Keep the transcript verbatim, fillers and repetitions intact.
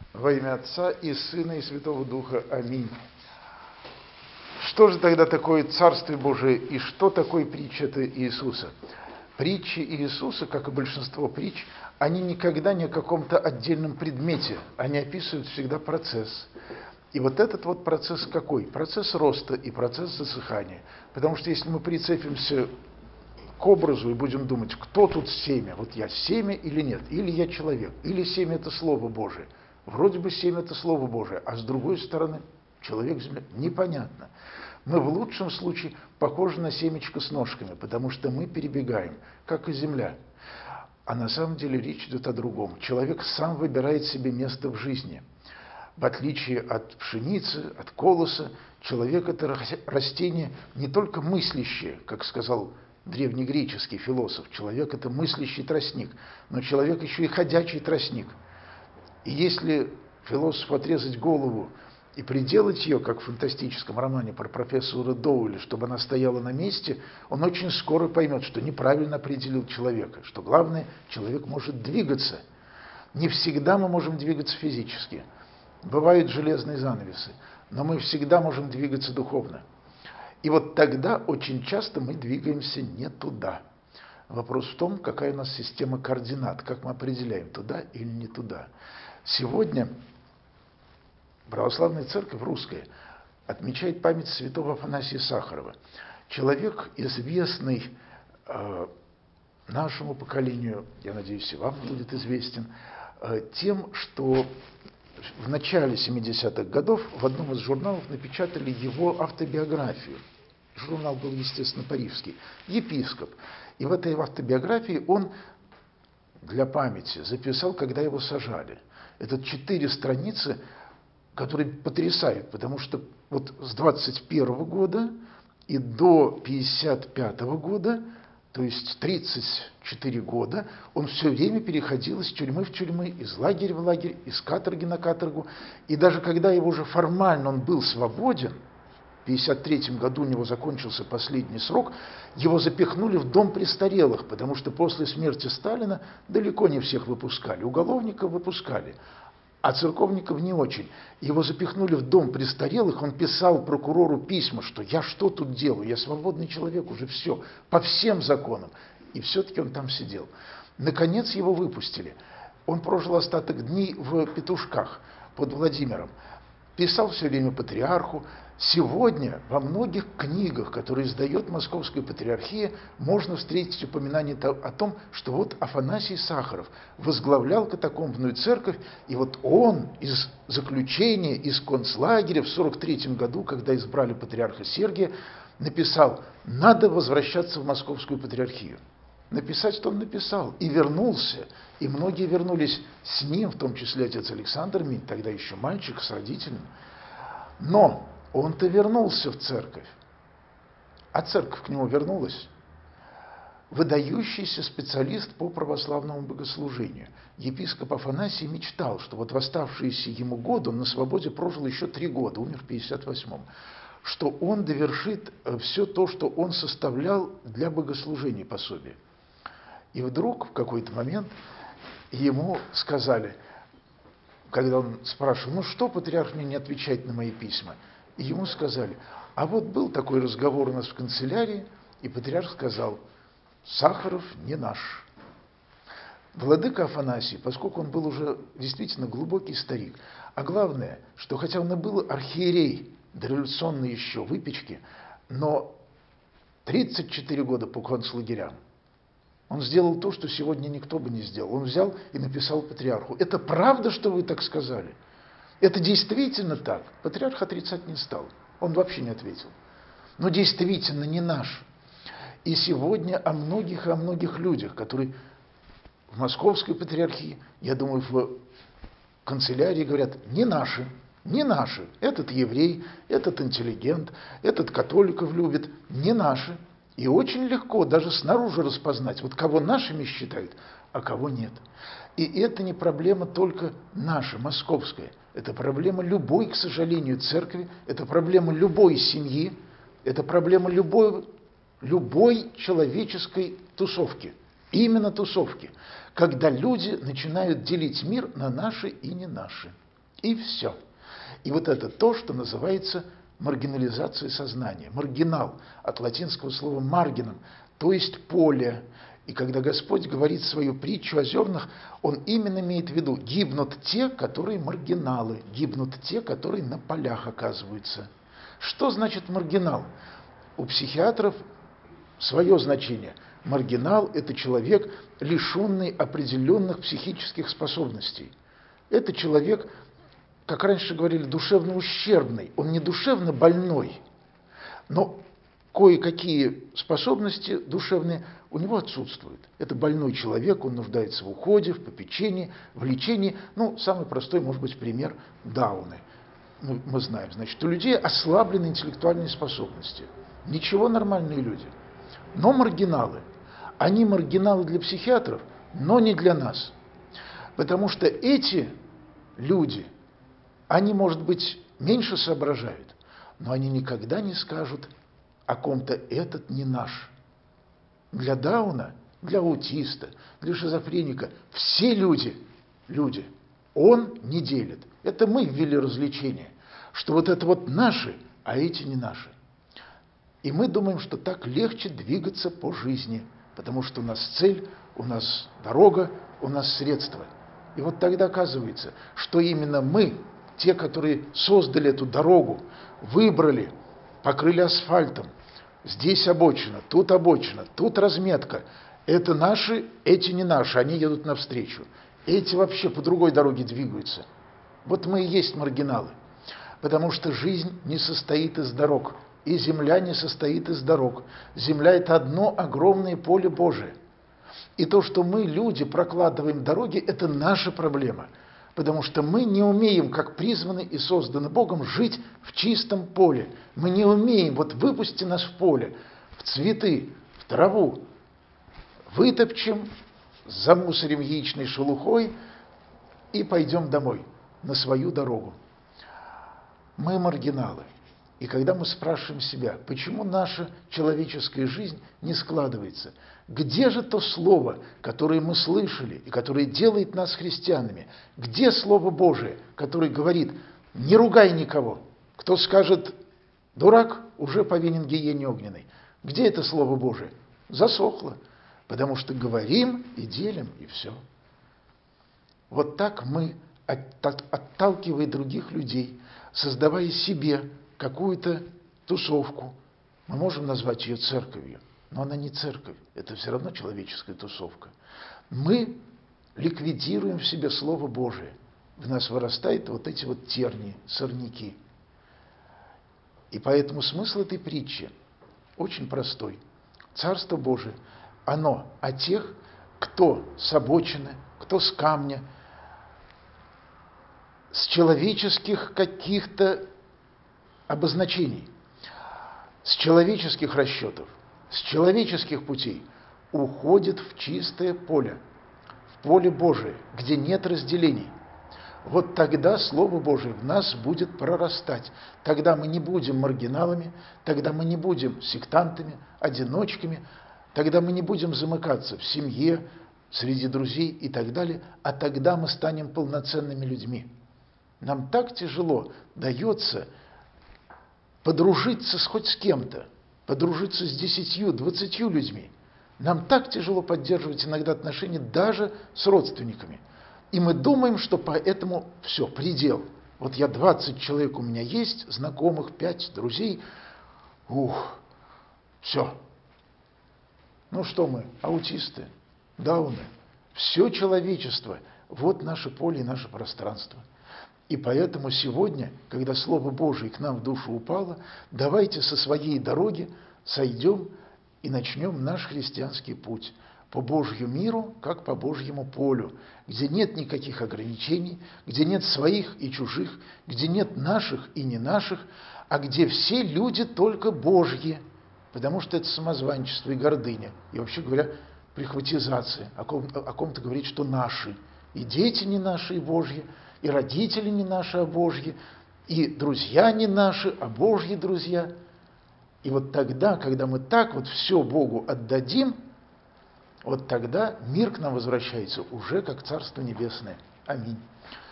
Во имя Отца и Сына и Святого Духа. Аминь. Что же тогда такое Царствие Божие и что такое притча-то Иисуса? Притчи Иисуса, как и большинство притч, они никогда не о каком-то отдельном предмете, они описывают всегда процесс. И вот этот вот процесс какой? Процесс роста и процесс засыхания. Потому что если мы прицепимся к образу и будем думать, кто тут семя, вот я семя или нет, или я человек, или семя это Слово Божие. Вроде бы семя это Слово Божие, а с другой стороны человек, земля, непонятно. Мы в лучшем случае похожи на семечко с ножками, потому что мы перебегаем, как и земля. А на самом деле речь идет о другом. Человек сам выбирает себе место в жизни. В отличие от пшеницы, от колоса, человек – это растение не только мыслящее, как сказал древнегреческий философ. Человек – это мыслящий тростник, но человек еще и ходячий тростник. И если философу отрезать голову и приделать ее, как в фантастическом романе про профессора Доуэля, чтобы она стояла на месте, он очень скоро поймет, что неправильно определил человека, что главное, человек может двигаться. Не всегда мы можем двигаться физически. Бывают железные занавесы, но мы всегда можем двигаться духовно. И вот тогда очень часто мы двигаемся не туда. Вопрос в том, какая у нас система координат, как мы определяем, туда или не туда. Сегодня Православная Церковь русская отмечает память святого Афанасия Сахарова. Человек, известный э, нашему поколению, я надеюсь, и вам будет известен, э, тем, что в начале семидесятых годов в одном из журналов напечатали его автобиографию. Журнал был, естественно, парижский. Епископ. И в этой автобиографии он для памяти записал, когда его сажали. Это четыре страницы, которые потрясают, потому что вот с двадцать первого года и до пятьдесят пятого года, то есть тридцать четыре года, он все время переходил из тюрьмы в тюрьму, из лагеря в лагерь, из каторги на каторгу. И даже когда его уже формально он был свободен, в пятьдесят третьем году у него закончился последний срок, его запихнули в дом престарелых, потому что после смерти Сталина далеко не всех выпускали. Уголовников выпускали, а церковников не очень. Его запихнули в дом престарелых, он писал прокурору письма, что я что тут делаю, я свободный человек, уже все, по всем законам. И все-таки он там сидел. Наконец его выпустили. Он прожил остаток дней в Петушках под Владимиром. Писал все время патриарху. Сегодня во многих книгах, которые издает Московская Патриархия, можно встретить упоминание о том, что вот Афанасий Сахаров возглавлял катакомбную церковь, и вот он из заключения, из концлагеря в сорок третьем году, когда избрали патриарха Сергия, написал: «Надо возвращаться в Московскую Патриархию». Написать, что он написал, и вернулся, и многие вернулись с ним, в том числе отец Александр Минь, тогда еще мальчик с родителями. Но он-то вернулся в церковь, а церковь к нему вернулась. Выдающийся специалист по православному богослужению. Епископ Афанасий мечтал, что вот в оставшиеся ему годы, он на свободе прожил еще три года, умер в пятьдесят восьмом, что он довершит все то, что он составлял для богослужения пособия. И вдруг в какой-то момент ему сказали, когда он спрашивал, ну что, патриарх, мне не отвечает на мои письма? И ему сказали, а вот был такой разговор у нас в канцелярии, и патриарх сказал, Сахаров не наш. Владыка Афанасий, поскольку он был уже действительно глубокий старик, а главное, что хотя он и был архиерей дореволюционной еще выпечки, но тридцать четыре года по концлагерям, он сделал то, что сегодня никто бы не сделал. Он взял и написал патриарху. Это правда, что вы так сказали? Это действительно так? Патриарх отрицать не стал. Он вообще не ответил. Но действительно не наш. И сегодня о многих и о многих людях, которые в Московской Патриархии, я думаю, в канцелярии говорят, не наши, не наши. Этот еврей, этот интеллигент, этот католиков любит, не наши. И очень легко даже снаружи распознать, вот кого нашими считают, а кого нет. И это не проблема только наша, московская. Это проблема любой, к сожалению, церкви, это проблема любой семьи, это проблема любой, любой человеческой тусовки. Именно тусовки. Когда люди начинают делить мир на наши и не наши. И все. И вот это то, что называется маргинализацией сознания. Маргинал от латинского слова «маргинум», то есть поле. И когда Господь говорит свою притчу о зернах, Он именно имеет в виду: гибнут те, которые маргиналы, гибнут те, которые на полях оказываются. Что значит маргинал? У психиатров свое значение. Маргинал – это человек, лишенный определенных психических способностей. Это человек, как раньше говорили, душевно ущербный. Он не душевно больной, но кое-какие способности душевные у него отсутствуют. Это больной человек, он нуждается в уходе, в попечении, в лечении. Ну, самый простой, может быть, пример – Дауны. Мы, мы знаем, значит, у людей ослаблены интеллектуальные способности. Ничего, нормальные люди. Но маргиналы. Они маргиналы для психиатров, но не для нас. Потому что эти люди, они, может быть, меньше соображают, но они никогда не скажут о ком-то: этот не наш. Для Дауна, для аутиста, для шизофреника все люди, люди, он не делит. Это мы ввели развлечение, что вот это вот наши, а эти не наши. И мы думаем, что так легче двигаться по жизни, потому что у нас цель, у нас дорога, у нас средства. И вот тогда оказывается, что именно мы, те, которые создали эту дорогу, выбрали, покрыли асфальтом, здесь обочина, тут обочина, тут разметка. Это наши, эти не наши, они едут навстречу. Эти вообще по другой дороге двигаются. Вот мы и есть маргиналы. Потому что жизнь не состоит из дорог, и земля не состоит из дорог. Земля – это одно огромное поле Божие. И то, что мы, люди, прокладываем дороги, это наша проблема. Потому что мы не умеем, как призваны и созданы Богом, жить в чистом поле. Мы не умеем, вот выпусти нас в поле, в цветы, в траву, вытопчем, замусорим яичной шелухой и пойдем домой, на свою дорогу. Мы маргиналы. И когда мы спрашиваем себя, почему наша человеческая жизнь не складывается, где же то слово, которое мы слышали и которое делает нас христианами? Где Слово Божие, которое говорит: не ругай никого? Кто скажет дурак, уже повинен гиене огненной. Где это Слово Божие? Засохло. Потому что говорим и делим, и все. Вот так мы, отталкивая других людей, создавая себе какую-то тусовку, мы можем назвать ее церковью, но она не церковь, это все равно человеческая тусовка. Мы ликвидируем в себе Слово Божие, в нас вырастают вот эти вот тернии, сорняки. И поэтому смысл этой притчи очень простой. Царство Божие, оно о тех, кто с обочины, кто с камня, с человеческих каких-то обозначений, с человеческих расчетов, с человеческих путей уходит в чистое поле, в поле Божие, где нет разделений. Вот тогда Слово Божие в нас будет прорастать. Тогда мы не будем маргиналами, тогда мы не будем сектантами, одиночками, тогда мы не будем замыкаться в семье, среди друзей и так далее, а тогда мы станем полноценными людьми. Нам так тяжело дается подружиться с хоть с кем-то, подружиться с десятью, двадцатью людьми. Нам так тяжело поддерживать иногда отношения даже с родственниками. И мы думаем, что поэтому все, предел. Вот я двадцать человек у меня есть, знакомых, пять друзей. Ух, все. Ну что мы, аутисты, дауны. Все человечество, вот наше поле и наше пространство. И поэтому сегодня, когда Слово Божие к нам в душу упало, давайте со своей дороги сойдем и начнем наш христианский путь по Божью миру, как по Божьему полю, где нет никаких ограничений, где нет своих и чужих, где нет наших и не наших, а где все люди только Божьи, потому что это самозванчество и гордыня, и вообще говоря, прихватизация, о, ком, о ком-то говорить, что наши, и дети не наши, и Божьи, и родители не наши, а Божьи, и друзья не наши, а Божьи друзья. И вот тогда, когда мы так вот все Богу отдадим, вот тогда мир к нам возвращается уже как Царство Небесное. Аминь.